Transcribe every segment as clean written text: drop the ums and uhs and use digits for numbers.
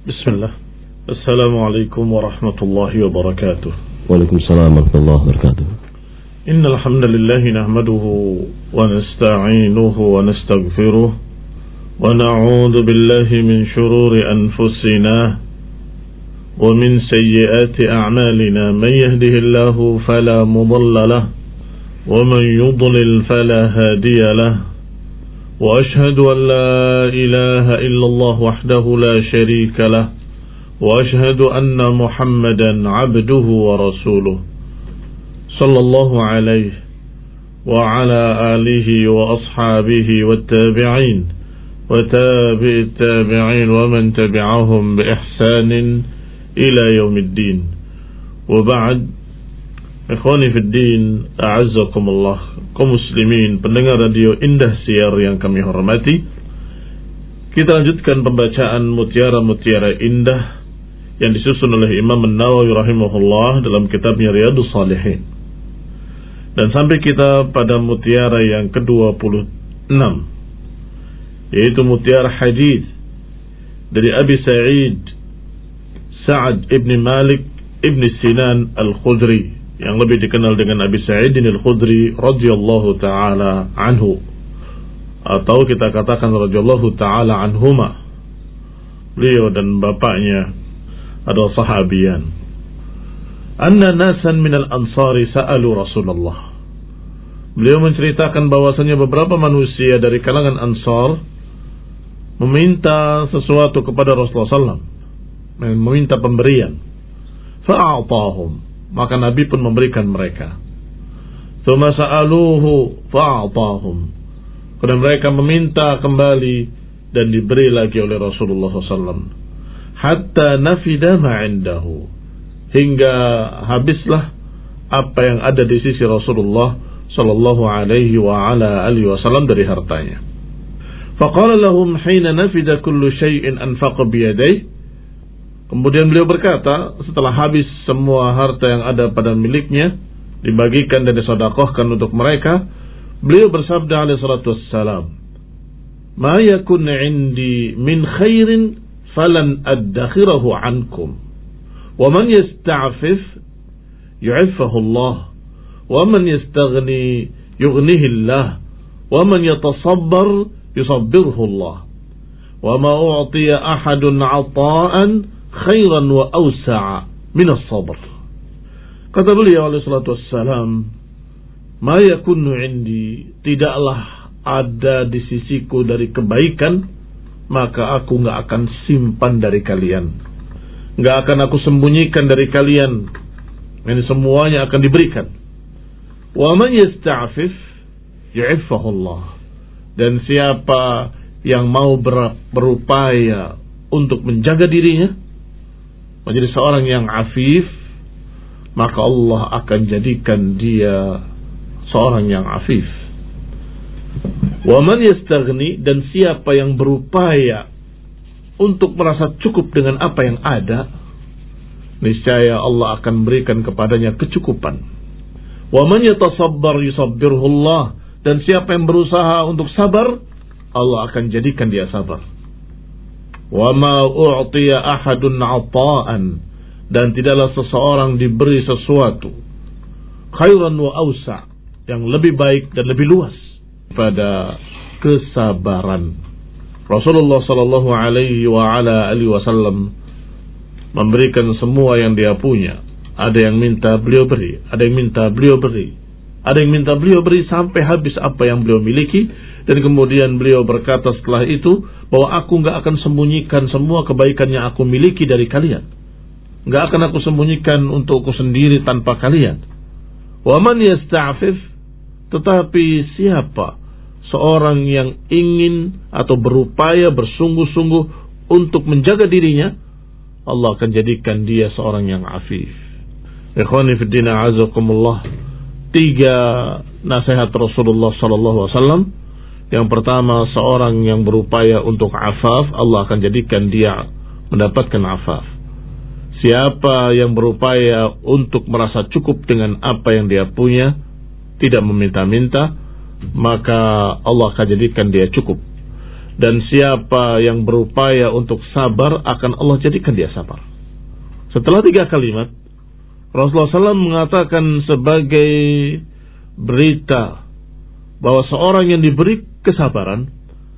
Bismillah. Assalamualaikum warahmatullahi wabarakatuh. Waalaikumsalam warahmatullahi wabarakatuh. Innal hamdalillah nahmaduhu wa nasta'inuhu wa nastaghfiruh wa na'udzu billahi min shururi anfusina wa min sayyiati a'malina. Man yahdihillahu fala mudilla lahu wa man yudlil fala hadiya lahu. وأشهد أن لا إله إلا الله وحده لا شريك له وأشهد أن محمدا عبده ورسوله صلى الله عليه وعلى آله وأصحابه والتابعين وتابع التابعين ومن تبعهم بإحسان إلى يوم الدين وبعد Ikhwani fiddin, a'azzakumullah, kaum muslimin, pendengar radio Indah Siar yang kami hormati. Kita lanjutkan pembacaan mutiara-mutiara indah yang disusun oleh Imam An-Nawawi rahimahullah dalam kitabnya Riyadhus Shalihin. Dan sampai kita pada mutiara yang ke-26, yaitu mutiara hadis dari Abi Sa'ad ibn Malik ibn Sinan Al-Khudri, yang lebih dikenal dengan Abi Sa'id Al-Khudri radhiyallahu taala anhu, atau kita katakan radhiyallahu taala anhuma. Beliau dan bapaknya adalah sahabian. Anna nasan minal ansari sa'alu Rasulullah. Beliau menceritakan bahwasanya beberapa manusia dari kalangan Ansar meminta sesuatu kepada Rasulullah SAW, meminta pemberian. Fa'atahum, maka Nabi pun memberikan mereka. Tsumma sa'aluhu fa'atahum, kemudian mereka meminta kembali dan diberi lagi oleh Rasulullah SAW. Hatta nafida ma'indahu, hingga habislah apa yang ada di sisi Rasulullah sallallahu alaihi wa ala alihi wasallam dari hartanya. Faqala lahum hina nafida kullu syai'in anfaqa biyadayhi. Kemudian beliau berkata, setelah habis semua harta yang ada pada miliknya, dibagikan dan disedekahkan untuk mereka, beliau bersabda alaihi salatu wassalam, "Ma yakun 'indi min khairin falan addakhirahu 'ankum, wa man yasta'fif yu'iffahu Allah, wa man yastaghni yughnihi Allah, wa man yatasabbar yusabbirhu Allah, wa ma u'tiya ahadun 'ata'an khairan wa awsa'a min as-sabr." Kata beliau alaihi salatu wassalam, "Ma yakunu 'indi, tidaklah ada di sisiku dari kebaikan, maka aku enggak akan simpan dari kalian, enggak akan aku sembunyikan dari kalian. Ini semuanya akan diberikan. Wa man yasta'fif yu'iffahu Allah, dan siapa yang mau berupaya untuk menjaga dirinya menjadi seorang yang afif, maka Allah akan jadikan dia seorang yang afif. Wa man yastaghni, dan siapa yang berupaya untuk merasa cukup dengan apa yang ada, niscaya Allah akan berikan kepadanya kecukupan. Wa man yatasabbar yusabbirhu Allah, dan siapa yang berusaha untuk sabar, Allah akan jadikan dia sabar. Wa ma u'tiya ahadun 'ata'an, dan tidaklah seseorang diberi sesuatu khairan wa awsa', yang lebih baik dan lebih luas pada kesabaran. Rasulullah sallallahu alaihi wa ala alihi wasallam memberikan semua yang dia punya. Ada yang minta beliau beri, ada yang minta beliau beri, ada yang minta beliau beri sampai habis apa yang beliau miliki. Dan kemudian beliau berkata setelah itu, bahwa aku enggak akan sembunyikan semua kebaikan yang aku miliki dari kalian. Enggak akan aku sembunyikan untukku sendiri tanpa kalian. Wa man yasta'fif, tetapi siapa seorang yang ingin atau berupaya bersungguh-sungguh untuk menjaga dirinya, Allah akan jadikan dia seorang yang afif. Ikhwani fid din, a'azzakumullah. 3 nasihat Rasulullah sallallahu alaihi wasallam. Yang pertama, seorang yang berupaya untuk afaf, Allah akan jadikan dia mendapatkan afaf. Siapa yang berupaya untuk merasa cukup dengan apa yang dia punya, tidak meminta-minta, maka Allah akan jadikan dia cukup. Dan siapa yang berupaya untuk sabar, akan Allah jadikan dia sabar. Setelah 3 kalimat, Rasulullah SAW mengatakan sebagai berita bahwa seorang yang diberi kesabaran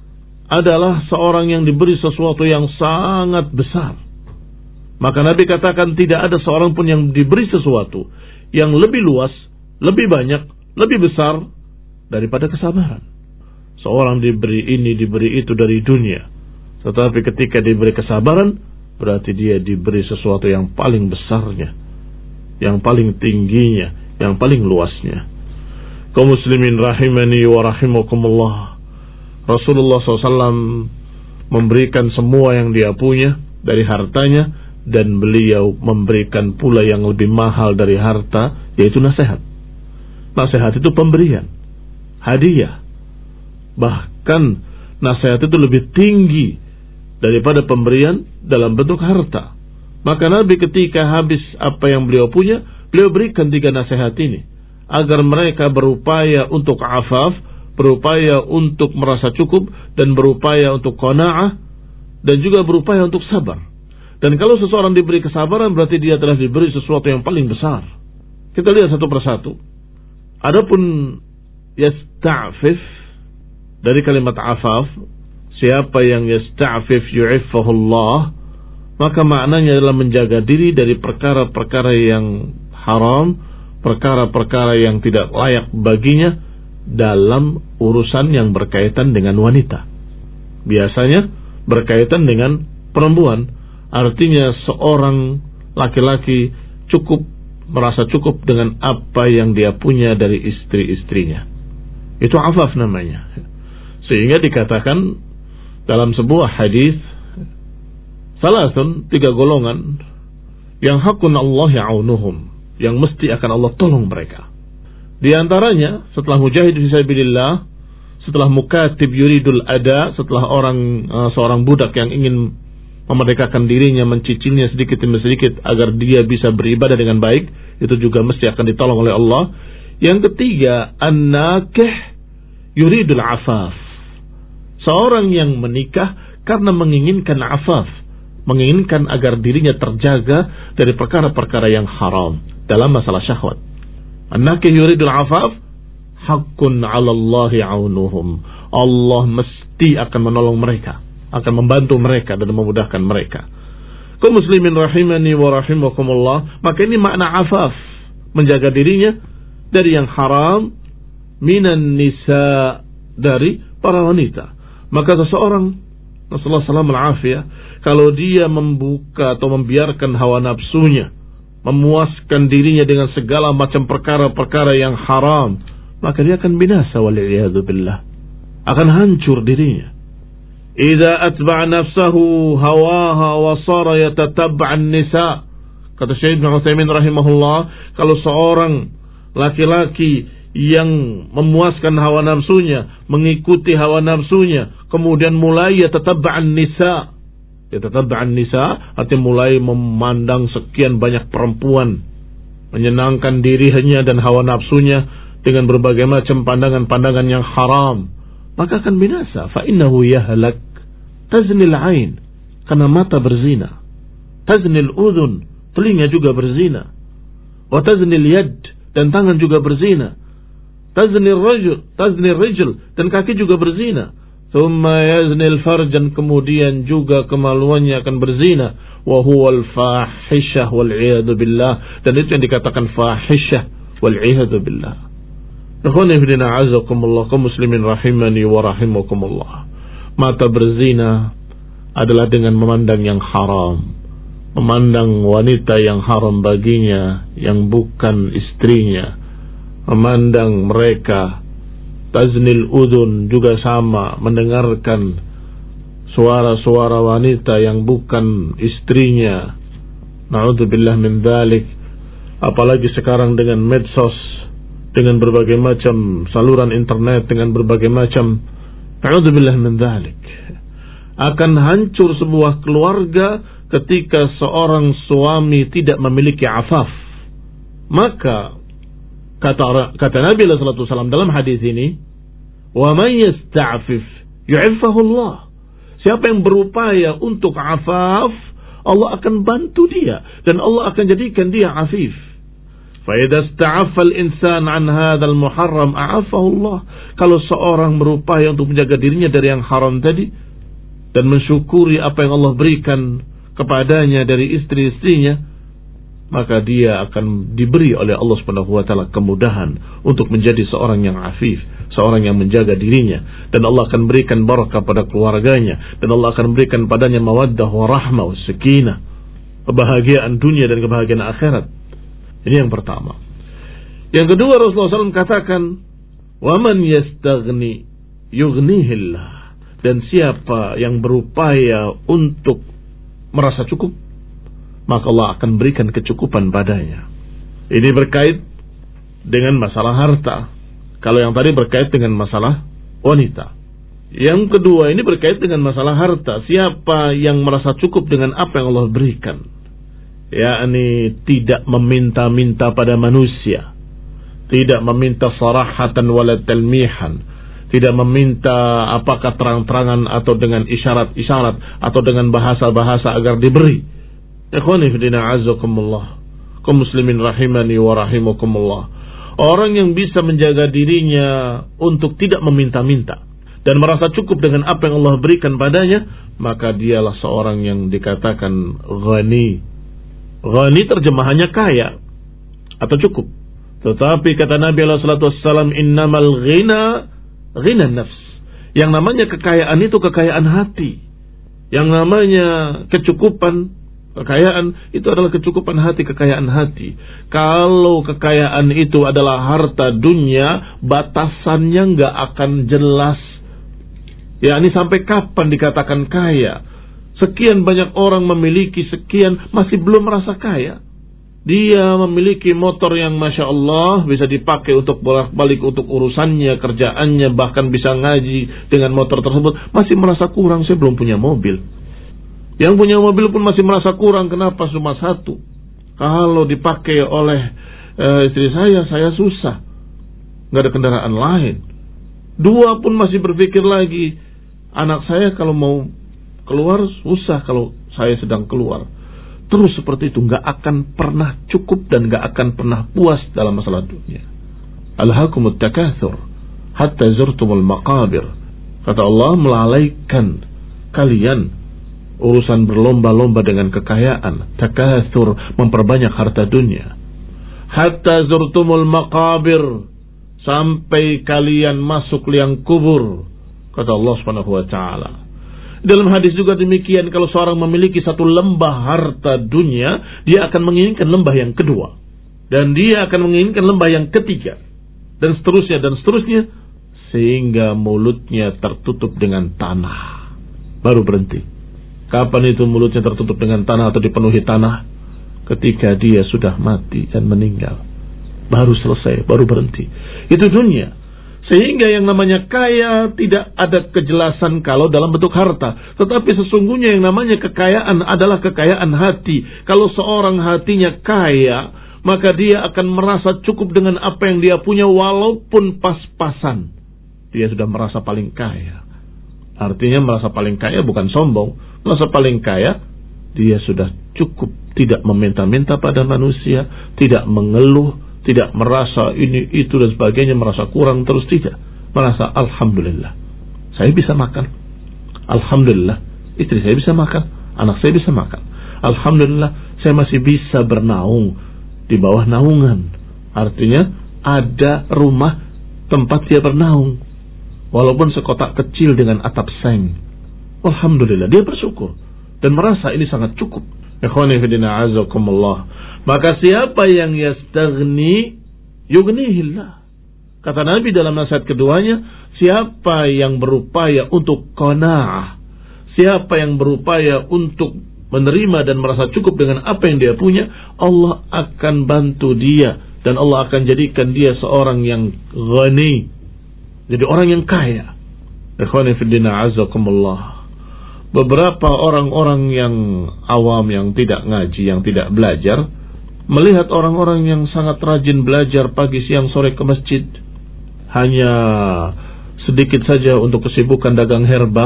adalah seorang yang diberi sesuatu yang sangat besar. Maka Nabi katakan tidak ada seorang pun yang diberi sesuatu yang lebih luas, lebih banyak, lebih besar daripada kesabaran. Seorang diberi ini, diberi itu dari dunia, tetapi ketika diberi kesabaran, berarti dia diberi sesuatu yang paling besarnya, yang paling tingginya, yang paling luasnya. Kaum muslimin rahimani wa rahimakumullah, Rasulullah SAW memberikan semua yang dia punya dari hartanya, dan beliau memberikan pula yang lebih mahal dari harta, yaitu nasihat. Nasihat itu pemberian, hadiah. Bahkan nasihat itu lebih tinggi daripada pemberian dalam bentuk harta. Maka Nabi ketika habis apa yang beliau punya, beliau berikan 3 nasihat ini, agar mereka berupaya untuk afaf, berupaya untuk merasa cukup, dan berupaya untuk qanaah, dan juga berupaya untuk sabar. Dan kalau seseorang diberi kesabaran, berarti dia telah diberi sesuatu yang paling besar. Kita lihat satu persatu. Adapun yasta'fif, dari kalimat afaf, siapa yang yasta'fif yu'iffahullah, maka maknanya adalah menjaga diri dari perkara-perkara yang haram, perkara-perkara yang tidak layak baginya dalam urusan yang berkaitan dengan wanita. Biasanya berkaitan dengan perempuan. Artinya seorang laki-laki merasa cukup dengan apa yang dia punya dari istri-istrinya. Itu afaf namanya. Sehingga dikatakan dalam sebuah hadis, salasun, 3 golongan yang hakun Allah ya'unuhum, yang mesti akan Allah tolong mereka. Di antaranya, setelah mujahid fisabilillah, setelah mukatib yuridul ada, setelah seorang budak yang ingin memerdekakan dirinya, mencicilnya sedikit demi sedikit agar dia bisa beribadah dengan baik, itu juga mesti akan ditolong oleh Allah. Yang ketiga, an-nakih yuridul afaf, seorang yang menikah karena menginginkan afaf, menginginkan agar dirinya terjaga dari perkara-perkara yang haram dalam masalah syahwat. An-nakih yuridul afaf, haqqun 'ala Allah ya'unuhum, Allah mesti akan menolong mereka, akan membantu mereka dan memudahkan mereka. Kaum muslimin rahimani wa rahimakumullah, maka ini makna afaf, menjaga dirinya dari yang haram, minan nisa, dari para wanita. Maka seseorang, Rasulullah SAW, kalau dia membuka atau membiarkan hawa nafsunya, memuaskan dirinya dengan segala macam perkara-perkara yang haram, maka dia akan binasa, wal'iyadu billah, akan hancur dirinya. Idza atba'a nafsahu hawaha wa sara yatatab'a an-nisa, kata Syekh Ibnu Utsaimin rahimahullah, kalau seorang laki-laki yang memuaskan hawa nafsunya, mengikuti hawa nafsunya, kemudian mulai yatatab'a an-nisa, yatatab'a an-nisa artinya mulai memandang sekian banyak perempuan, menyenangkan dirinya dan hawa nafsunya dengan berbagai macam pandangan-pandangan yang haram, maka akan binasa. Fa innahu yahlak. Taznil ain, karena mata berzina. Taznil udhun, telinga juga berzina. Wa taznil yad, dan tangan juga berzina. Taznil rijl, dan kaki juga berzina. Thumma yaznil farj, dan kemudian juga kemaluannya akan berzina. Wa huwal fahishah wal iyadu billah, dan itu yang dikatakan fahishah wal iyadu billah. Ikhwani fillah a'azakumullah, kaum muslimin rahimani wa rahimakumullah. Mata berzina adalah dengan memandang yang haram, memandang wanita yang haram baginya, yang bukan istrinya, memandang mereka. Taznil udhun juga sama, mendengarkan suara-suara wanita yang bukan istrinya. Na'udzubillah min dzalik. Apalagi sekarang dengan medsos, dengan berbagai macam saluran internet, dengan berbagai macam, na'udzubillah min dzalik. Akan hancur sebuah keluarga ketika seorang suami tidak memiliki afaf. Maka kata Nabi sallallahu alaihi wasallam dalam hadis ini, wa man yasta'fif yu'iffahullah, Siapa yang berupaya untuk afaf, Allah akan bantu dia dan Allah akan jadikan dia afif. Fa idza ista'affa al-insan 'an hadzal muharram a'afahu Allah. Kalau seorang berupaya untuk menjaga dirinya dari yang haram tadi dan mensyukuri apa yang Allah berikan kepadanya dari istri-istrinya, maka dia akan diberi oleh Allah Subhanahu wa taala kemudahan untuk menjadi seorang yang afif, seorang yang menjaga dirinya, dan Allah akan berikan barakah pada keluarganya, dan Allah akan berikan padanya mawaddah wa rahmah wa sakinah, kebahagiaan dunia dan kebahagiaan akhirat. Ini yang pertama. Yang kedua, Rasulullah SAW katakan, wa man yastaghni yughnihillah, dan siapa yang berupaya untuk merasa cukup, maka Allah akan berikan kecukupan padanya. Ini berkait dengan masalah harta. Kalau yang tadi berkait dengan masalah wanita. Yang kedua ini berkait dengan masalah harta. Siapa yang merasa cukup dengan apa yang Allah berikan, yakni tidak meminta-minta pada manusia, tidak meminta sarahatan wala talmihan, tidak meminta apakah terang-terangan atau dengan isyarat-isyarat atau dengan bahasa-bahasa agar diberi. Ikhwani fillah azzakumullah, kaum muslimin rahimani wa rahimakumullah. Orang yang bisa menjaga dirinya untuk tidak meminta-minta dan merasa cukup dengan apa yang Allah berikan padanya, maka dialah seorang yang dikatakan ghani. Ghani terjemahannya kaya atau cukup. Tetapi kata Nabi sallallahu alaihi wasallam, innamal ghina nafs. Yang namanya kekayaan itu kekayaan hati. Yang namanya kekayaan itu adalah kecukupan hati, kekayaan hati. Kalau kekayaan itu adalah harta dunia, batasannya nggak akan jelas. Ya, ini sampai kapan dikatakan kaya? Sekian banyak orang memiliki sekian, masih belum merasa kaya. Dia memiliki motor yang Masya Allah bisa dipakai untuk bolak-balik untuk urusannya, kerjaannya, bahkan bisa ngaji dengan motor tersebut, masih merasa kurang, saya belum punya mobil. Yang punya mobil pun masih merasa kurang. Kenapa cuma satu? Kalau dipakai oleh istri saya susah. Nggak ada kendaraan lain. Dua pun masih berpikir lagi, anak saya kalau mau keluar susah kalau saya sedang keluar. Terus seperti itu, nggak akan pernah cukup dan nggak akan pernah puas dalam masalah dunia. Alhaakumut takatsur hatta zurtumul maqabir. Kata Allah, melalaikan kalian urusan berlomba-lomba dengan kekayaan, takatsur, memperbanyak harta dunia. Hatta zurtumul maqabir, sampai kalian masuk liang kubur, kata Allah Subhanahu wa taala. Dalam hadis juga demikian, kalau seorang memiliki satu lembah harta dunia, dia akan menginginkan lembah yang kedua, dan dia akan menginginkan lembah yang ketiga, dan seterusnya, sehingga mulutnya tertutup dengan tanah, baru berhenti. Kapan itu mulutnya tertutup dengan tanah atau dipenuhi tanah? Ketika dia sudah mati dan meninggal, baru selesai, baru berhenti. Itu dunia. Sehingga yang namanya kaya tidak ada kejelasan kalau dalam bentuk harta. Tetapi sesungguhnya yang namanya kekayaan adalah kekayaan hati. Kalau seorang hatinya kaya, maka dia akan merasa cukup dengan apa yang dia punya walaupun pas-pasan. Dia sudah merasa paling kaya. Artinya merasa paling kaya bukan sombong. Merasa paling kaya, dia sudah cukup. Tidak meminta-minta pada manusia, tidak mengeluh, tidak merasa ini, itu dan sebagainya, merasa kurang terus, tidak. Merasa Alhamdulillah, saya bisa makan. Alhamdulillah, istri saya bisa makan, anak saya bisa makan. Alhamdulillah, saya masih bisa bernaung di bawah naungan. Artinya, ada rumah tempat dia bernaung. Walaupun sekotak kecil dengan atap seng. Alhamdulillah, dia bersyukur dan merasa ini sangat cukup. Ikhwani fillah azakumullah. Maka siapa yang yastaghni yughnihillah. Kata Nabi dalam nasihat keduanya, siapa yang berupaya untuk qanaah, siapa yang berupaya untuk menerima dan merasa cukup dengan apa yang dia punya, Allah akan bantu dia dan Allah akan jadikan dia seorang yang ghani, jadi orang yang kaya. Ikhwani fillah azakumullah. Beberapa orang-orang yang awam, yang tidak ngaji, yang tidak belajar, melihat orang-orang yang sangat rajin belajar pagi, siang, sore ke masjid, hanya sedikit saja untuk kesibukan dagang herbal,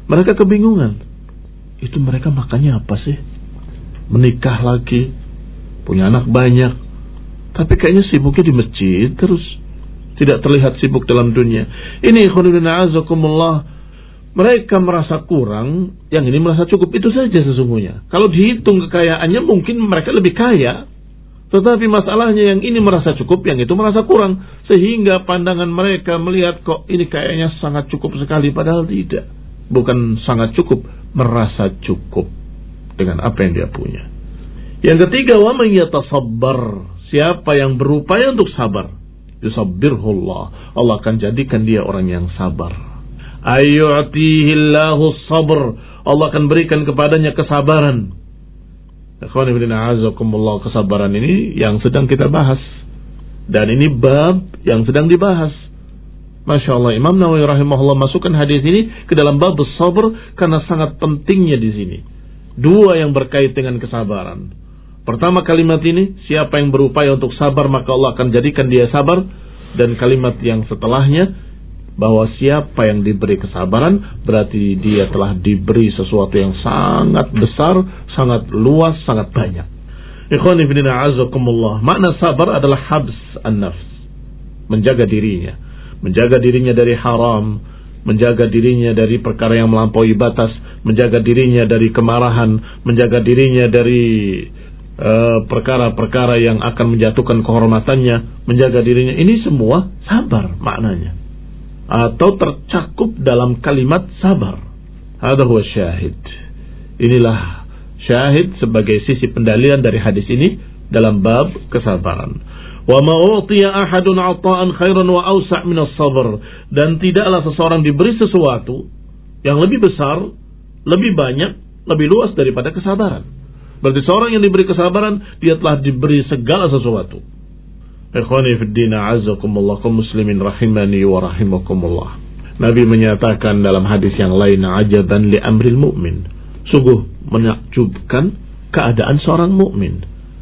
Mereka kebingungan. Itu mereka makannya apa sih? Menikah lagi, punya anak banyak, tapi kayaknya sibuknya di masjid terus, tidak terlihat sibuk dalam dunia. Ini ikhwanuna azakumullah, mereka merasa kurang, yang ini merasa cukup. Itu saja sesungguhnya. Kalau dihitung kekayaannya mungkin mereka lebih kaya, tetapi masalahnya yang ini merasa cukup, yang itu merasa kurang, sehingga pandangan mereka melihat kok ini kayaknya sangat cukup sekali, padahal tidak. Bukan sangat cukup, merasa cukup dengan apa yang dia punya. Yang ketiga, wa man yatasabbar, siapa yang berupaya untuk sabar, yusabbirhullah, Allah akan jadikan dia orang yang sabar. Ayyu'tihillahu sabr, Allah akan berikan kepadanya kesabaran. Ikhwan fillah a'azakumullah, kesabaran ini yang sedang kita bahas, dan ini bab yang sedang dibahas. Masya Allah, Imam Nawawi rahimahullah masukkan hadis ini ke dalam bab sabr karena sangat pentingnya di sini. Dua yang berkait dengan kesabaran. Pertama kalimat ini, siapa yang berupaya untuk sabar maka Allah akan jadikan dia sabar. Dan kalimat yang setelahnya, bahwa siapa yang diberi kesabaran berarti dia telah diberi sesuatu yang sangat besar, sangat luas, sangat banyak. Ikhwani fillah a'azakumullah, makna sabar adalah habs an-nafs, menjaga dirinya, menjaga dirinya dari haram, menjaga dirinya dari perkara yang melampaui batas, menjaga dirinya dari kemarahan, menjaga dirinya dari perkara-perkara yang akan menjatuhkan kehormatannya, menjaga dirinya. Ini semua sabar maknanya, atau tercakup dalam kalimat sabar. Hadza huwa syahid. Inilah syahid sebagai sisi pendalilan dari hadis ini dalam bab kesabaran. Wa ma utiya ahadun 'ata'an khairan wa awsa' min as-sabr, dan tidaklah seseorang diberi sesuatu yang lebih besar, lebih banyak, lebih luas daripada kesabaran. Berarti seorang yang diberi kesabaran, dia telah diberi segala sesuatu. Ikhwani fid din a'azzakumullah, kaum muslimin rahimani wa rahimakumullah. Nabi menyatakan dalam hadis yang lain, ajaban li amril mu'min, sungguh menakjubkan keadaan seorang mukmin.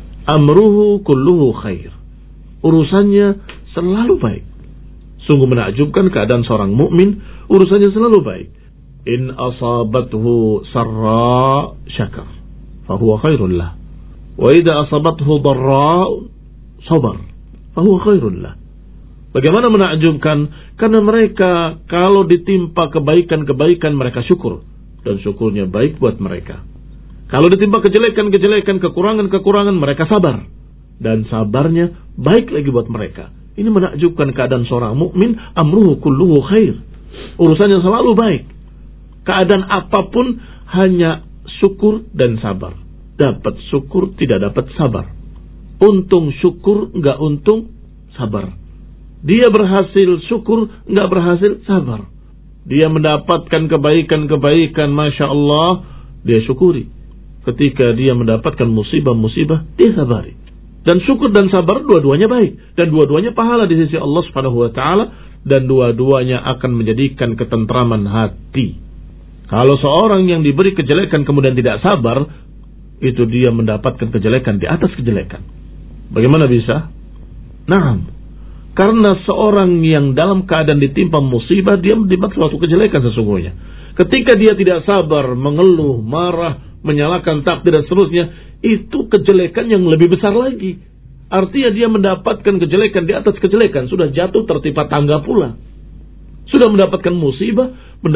Amruhu kulluhu khair, urusannya selalu baik. Sungguh menakjubkan keadaan seorang mukmin, urusannya selalu baik. In asabathu sarra syakar, fahuwa khairul lah. Wa idza asabathu dharra sabar, fahuwa khairul lah. Bagaimana menakjubkan? Karena mereka kalau ditimpa kebaikan-kebaikan mereka syukur, dan syukurnya baik buat mereka. Kalau ditimpa kejelekan-kejelekan, kekurangan-kekurangan, mereka sabar, dan sabarnya baik lagi buat mereka. Ini menakjubkan keadaan seorang mukmin. Amruhu kulluhu khair, urusannya selalu baik. Keadaan apapun hanya syukur dan sabar. Dapat syukur, tidak dapat sabar. Untung syukur, enggak untung sabar. Dia berhasil syukur, enggak berhasil sabar. Dia mendapatkan kebaikan-kebaikan, Masya Allah, dia syukuri. Ketika dia mendapatkan musibah-musibah, dia sabari. Dan syukur dan sabar dua-duanya baik, dan dua-duanya pahala di sisi Allah Subhanahu wa taala, dan dua-duanya akan menjadikan ketentraman hati. Kalau seorang yang diberi kejelekan kemudian tidak sabar, itu dia mendapatkan kejelekan di atas kejelekan. Bagaimana bisa? Naam. Karena seorang yang dalam keadaan ditimpa musibah, dia mendapat suatu kejelekan sesungguhnya. Ketika dia tidak sabar, mengeluh, marah, menyalahkan takdir dan seterusnya, itu kejelekan yang lebih besar lagi. Artinya dia mendapatkan kejelekan di atas kejelekan, sudah jatuh tertimpa tangga pula. Sudah mendapatkan musibah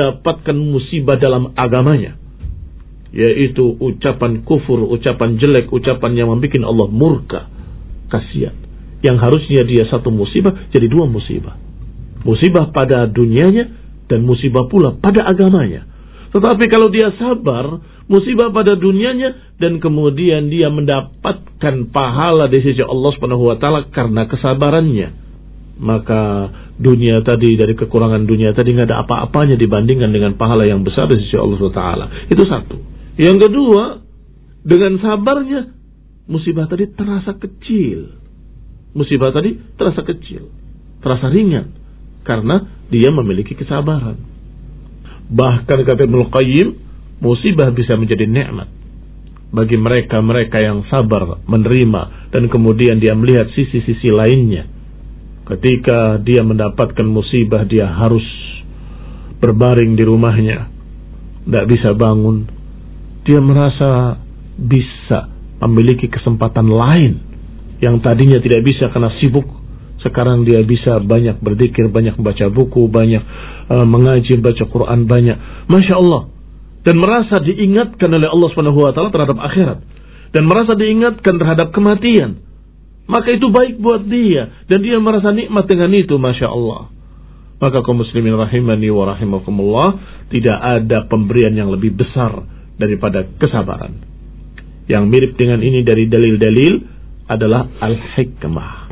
dalam agamanya, yaitu ucapan kufur, ucapan jelek, ucapan yang membuat Allah murka, kasihan. Yang harusnya dia satu musibah jadi dua musibah. Musibah pada dunianya dan musibah pula pada agamanya. Tetapi kalau dia sabar, musibah pada dunianya dan kemudian dia mendapatkan pahala di sisi Allah Subhanahu wa taala karena kesabarannya, maka dunia tadi, dari kekurangan dunia tadi enggak ada apa-apanya dibandingkan dengan pahala yang besar di sisi Allah Subhanahu wa taala. Itu satu. Yang kedua, dengan sabarnya musibah tadi terasa kecil. Musibah tadi terasa kecil, terasa ringan, karena dia memiliki kesabaran. Bahkan kata Ibnu Qayyim, musibah bisa menjadi nikmat bagi mereka yang sabar menerima, dan kemudian dia melihat sisi-sisi lainnya. Ketika dia mendapatkan musibah, dia harus berbaring di rumahnya, tidak bisa bangun, dia merasa bisa memiliki kesempatan lain yang tadinya tidak bisa karena sibuk. Sekarang dia bisa banyak berzikir, banyak baca buku, banyak mengaji, baca Quran, banyak. Masya Allah. Dan merasa diingatkan oleh Allah SWT terhadap akhirat. Dan merasa diingatkan terhadap kematian. Maka itu baik buat dia. Dan dia merasa nikmat dengan itu. Masya Allah. Maka kaum muslimin rahimani wa rahimakumullah, tidak ada pemberian yang lebih besar daripada kesabaran. Yang mirip dengan ini dari dalil-dalil adalah al-hikmah.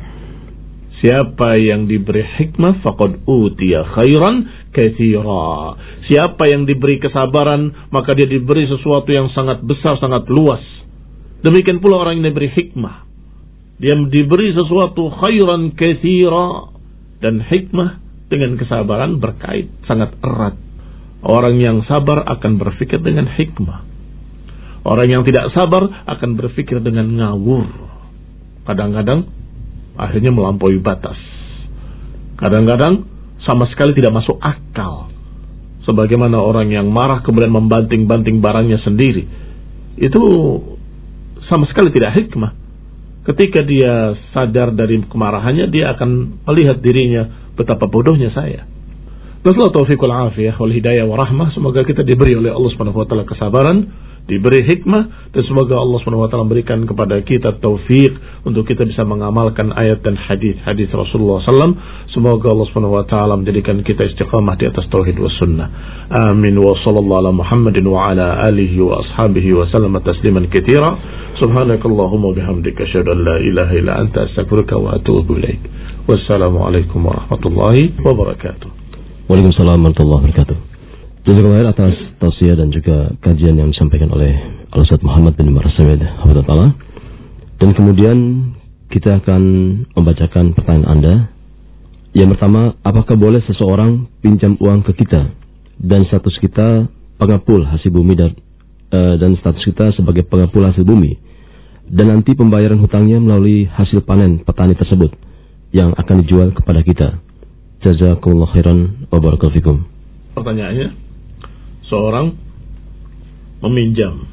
Siapa yang diberi hikmah faqad utiya khairan katsira. Siapa yang diberi kesabaran, maka dia diberi sesuatu yang sangat besar, sangat luas. Demikian pula orang yang diberi hikmah, dia diberi sesuatu khairan katsira. Dan hikmah dengan kesabaran berkait sangat erat. Orang yang sabar akan berpikir dengan hikmah. Orang yang tidak sabar akan berpikir dengan ngawur. Kadang-kadang akhirnya melampaui batas. Kadang-kadang sama sekali tidak masuk akal. Sebagaimana orang yang marah kemudian membanting-banting barangnya sendiri. Itu sama sekali tidak hikmah. Ketika dia sadar dari kemarahannya, dia akan melihat dirinya, betapa bodohnya saya. Nasallahu taufiqul afiyah wal hidayah wa rahmah. Semoga kita diberi oleh Allah Subhanahu wa taala kesabaran, diberi hikmah, dan semoga Allah Subhanahu wa taala memberikan kepada kita taufik untuk kita bisa mengamalkan ayat dan hadis Rasulullah SAW. Semoga Allah Subhanahu wa taala menjadikan kita istiqamah di atas tauhid was sunnah. Amin wa sallallahu ala Muhammadin wa ala alihi wa ashabihi wa sallama tasliman katsira. Subhanakallahumma bihamdika asyhadu an la ilaha illa anta astaghfiruka wa atubu ilaik. Wassalamualaikum warahmatullahi wabarakatuh. Waalaikumsalam warahmatullahi wabarakatuh. Jazakallahu khair atas tausiah dan juga kajian yang disampaikan oleh Al-Ustaz Muhammad bin Umar As-Sawid hafizahullah. Dan kemudian kita akan membacakan pertanyaan Anda. Yang pertama, apakah boleh seseorang pinjam uang ke kita dan status kita pengepul hasil bumi dan status kita sebagai pengepul hasil bumi, dan nanti pembayaran hutangnya melalui hasil panen petani tersebut yang akan dijual kepada kita? Jazakumullah khairan wa barakallahu fikum. Pertanyaannya, seorang meminjam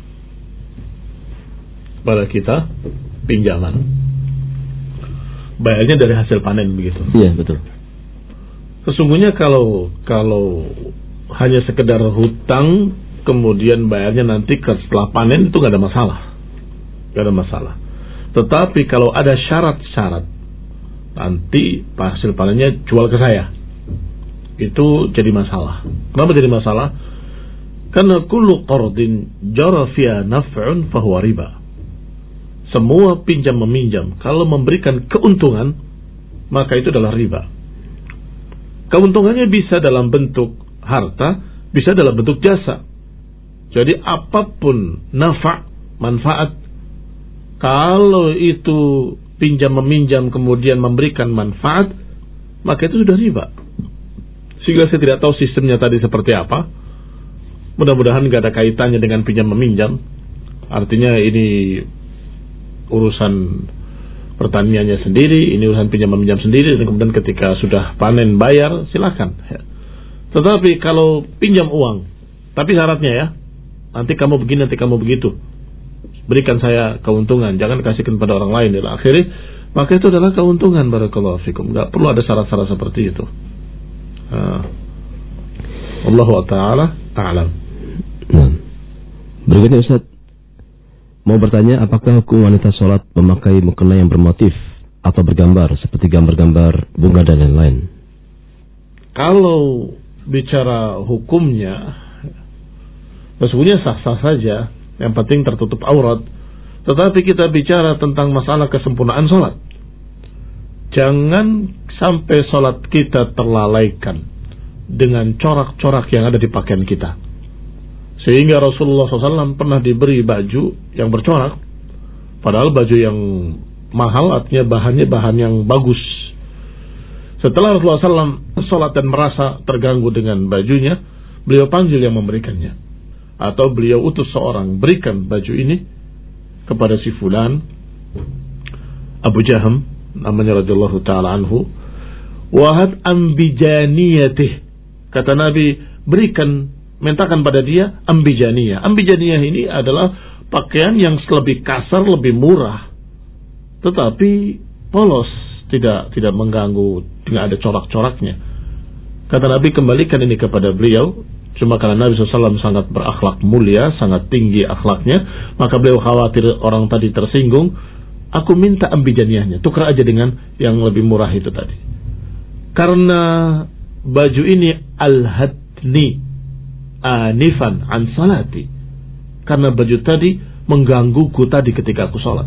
pada kita pinjaman, bayarnya dari hasil panen begitu? Iya, betul. Sesungguhnya kalau hanya sekedar hutang kemudian bayarnya nanti setelah panen, itu nggak ada masalah. Tetapi kalau ada syarat-syarat, nanti hasil panennya jual ke saya, itu jadi masalah. Kenapa jadi masalah? Karena kullu qardin jara fiha naf'un fahuwa riba. Semua pinjam meminjam kalau memberikan keuntungan, maka itu adalah riba. Keuntungannya bisa dalam bentuk harta, bisa dalam bentuk jasa. Jadi apapun manfaat, kalau itu pinjam meminjam kemudian memberikan manfaat, maka itu sudah riba. Sehingga saya tidak tahu sistemnya tadi seperti apa. Mudah-mudahan tidak ada kaitannya dengan pinjam meminjam. Artinya ini urusan pertaniannya sendiri, ini urusan pinjam meminjam sendiri, dan kemudian ketika sudah panen bayar silakan. Tetapi kalau pinjam uang, tapi syaratnya ya, nanti kamu begini, nanti kamu begitu, berikan saya keuntungan, jangan kasihkan pada orang lain ila akhirnya, maka itu adalah keuntungan. Barakallahu fikum. Enggak perlu ada syarat-syarat seperti itu. Allahu ta'ala a'lam. Nah, berikutnya Ustaz, mau bertanya, apakah hukum wanita sholat memakai mukena yang bermotif atau bergambar seperti gambar-gambar bunga dan lain-lain? Kalau bicara hukumnya, sesungguhnya sah-sah saja, yang penting tertutup aurat. Tetapi kita bicara tentang masalah kesempurnaan sholat. Jangan sampai sholat kita terlalaikan dengan corak-corak yang ada di pakaian kita, sehingga Rasulullah SAW pernah diberi baju yang bercorak, padahal baju yang mahal, artinya bahannya bahan yang bagus. Setelah Rasulullah SAW sholat dan merasa terganggu dengan bajunya, beliau panggil yang memberikannya, atau beliau utus seorang, berikan baju ini kepada si fulan, Abu Jaham namanya radhiyallahu ta'ala anhu, wahad ambijaniyatih, kata Nabi, berikan mintakan pada dia ambijaniyah. Ambijaniyah ini adalah pakaian yang lebih kasar, lebih murah, tetapi polos, tidak mengganggu, tidak ada corak-coraknya. Kata Nabi, kembalikan ini kepada beliau. Cuma karena Nabi SAW sangat berakhlak mulia, sangat tinggi akhlaknya, maka beliau khawatir orang tadi tersinggung. Aku minta ambijaniyahnya, tukar aja dengan yang lebih murah itu tadi. Karena baju ini al-hadni anifan an salati, karena baju tadi menggangguku tadi ketika aku sholat.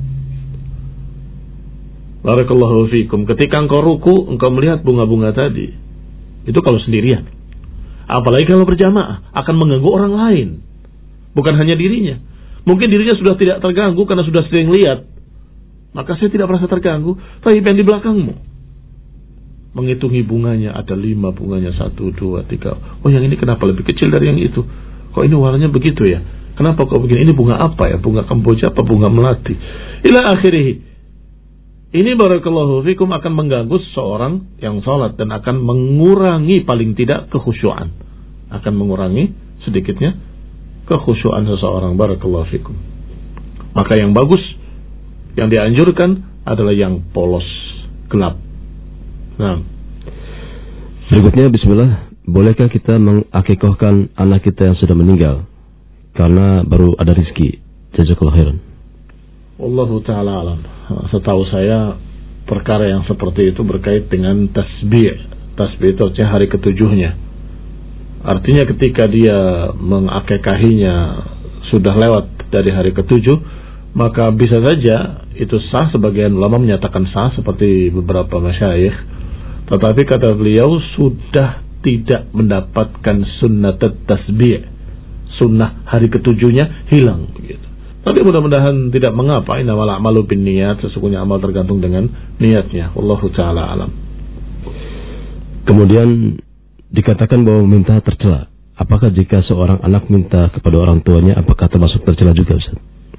Barakallahu fikum. Ketika engkau ruku, engkau melihat bunga-bunga tadi, itu kalau sendirian. Apalagi kalau berjamaah, akan mengganggu orang lain, bukan hanya dirinya. Mungkin dirinya sudah tidak terganggu karena sudah sering lihat, maka saya tidak merasa terganggu. Tapi yang di belakangmu menghitungi bunganya, ada 5 bunganya, 1, 2, 3. Oh, yang ini kenapa lebih kecil dari yang itu? Kok ini warnanya begitu ya? Kenapa kok begini? Ini bunga apa ya? Bunga kamboja apa bunga melati? Ila akhirih. Ini barakallahu fikum akan mengganggu seseorang yang sholat dan akan mengurangi paling tidak kekhusyuan. Akan mengurangi sedikitnya kekhusyuan seseorang. Barakallahu fikum. Maka yang bagus, yang dianjurkan adalah yang polos, gelap. Nah, berikutnya bismillah, bolehkah kita mengakikahkan anak kita yang sudah meninggal karena baru ada rezeki? Jazakallahu khairan. Wallahu ta'ala alam. Setahu saya perkara yang seperti itu berkait dengan tasbih. Tasbih itu artinya hari ke-7-nya. Artinya ketika dia mengakekahinya sudah lewat dari hari ke-7, maka bisa saja itu sah. Sebagian ulama menyatakan sah seperti beberapa masyayikh. Tetapi kata beliau sudah tidak mendapatkan sunnah tasbih. Sunnah hari ke-7-nya hilang begitu. Tapi mudah-mudahan tidak mengapa. Innamal a'malu binniyat, sesungguhnya amal tergantung dengan niatnya. Wallahu ta'ala alam. Kemudian dikatakan bahwa minta tercela. Apakah jika seorang anak minta kepada orang tuanya, apakah termasuk tercela juga, Ustaz?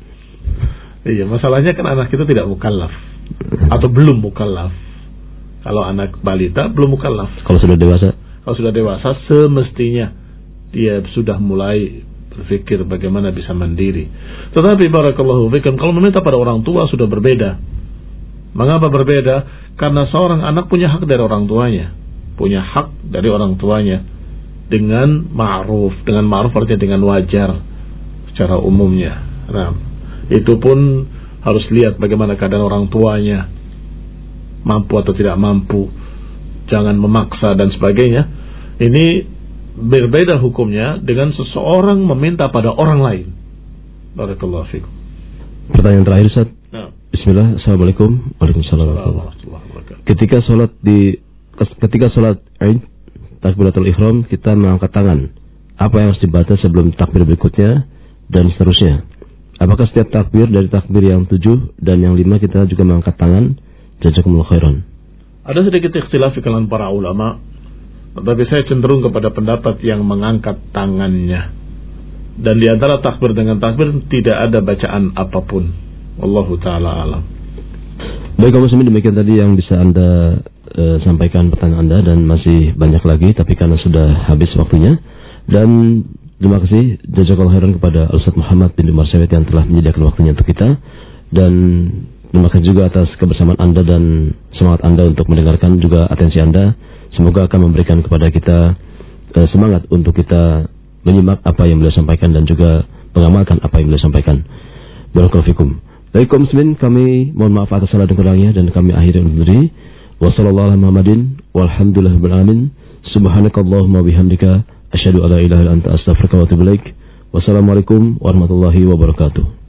Iya, masalahnya kan anak kita tidak mukallaf atau belum mukallaf. Kalau anak balita belum mukallaf. Kalau sudah dewasa? Kalau sudah dewasa semestinya dia sudah mulai berpikir bagaimana bisa mandiri. Tetapi barakallahu fikum, kalau meminta pada orang tua sudah berbeda. Mengapa berbeda? Karena seorang anak punya hak dari orang tuanya. Punya hak dari orang tuanya dengan ma'ruf. Dengan ma'ruf artinya dengan wajar secara umumnya. Nah, itu pun harus lihat bagaimana keadaan orang tuanya, mampu atau tidak mampu, jangan memaksa dan sebagainya. Ini berbeda hukumnya dengan seseorang meminta pada orang lain. Barakallahu fikum. Pertanyaan terakhir, Ustaz. Nah. Bismillah. Assalamualaikum warahmatullahi wabarakatuh. Ketika sholat Id, takbiratul ihram, kita mengangkat tangan. Apa yang harus dibaca sebelum takbir berikutnya dan seterusnya? Apakah setiap takbir dari takbir yang 7 dan yang 5 kita juga mengangkat tangan? Jazakumullah khairan. Ada sedikit ikhtilaf di kalangan para ulama. Tetapi saya cenderung kepada pendapat yang mengangkat tangannya. Dan di antara takbir dengan takbir tidak ada bacaan apapun. Wallahu ta'ala alam. Baik kaum muslimin, demikian tadi yang bisa Anda sampaikan pertanyaan Anda, dan masih banyak lagi tapi karena sudah habis waktunya. Dan terima kasih jazakallahu khairan kepada Ustaz Muhammad bin Umar Syawet yang telah menyediakan waktunya untuk kita. Dan terima kasih juga atas kebersamaan Anda dan semangat Anda untuk mendengarkan, juga atensi Anda. Semoga akan memberikan kepada kita semangat untuk kita menyimak apa yang beliau sampaikan dan juga mengamalkan apa yang beliau sampaikan. Barakallahu fikum. Baik kaum muslimin, kami mohon maaf atas salah dan kurangnya, dan kami akhiri undur diri. Wassallallahu ala Muhammadin walhamdulillahi rabbil alamin. Subhanakallahumma bihamdika asyhadu an la ilaha illa anta astaghfiruka wa atubu ilaik. Wassalamualaikum warahmatullahi wabarakatuh.